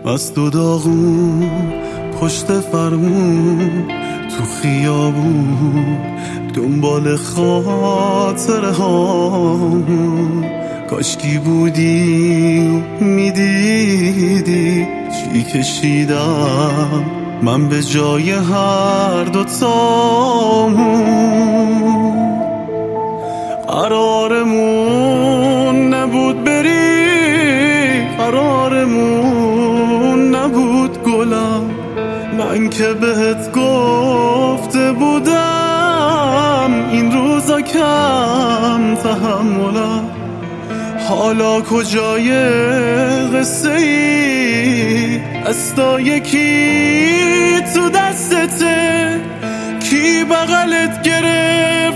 از دو داغون پشت فرمون تو خیابون دنبال خاطره هامون. کاشکی بودی و میدیدی چی کشیدم من به جای هر دوتامون. قرارمون نبود بری، قرارمون نبود گلم. من که بهت گفته بودم این روزا کم تحملم. حالا کجای قصه ای؟ دستا یکی تو دستته، کی بغلت گرفت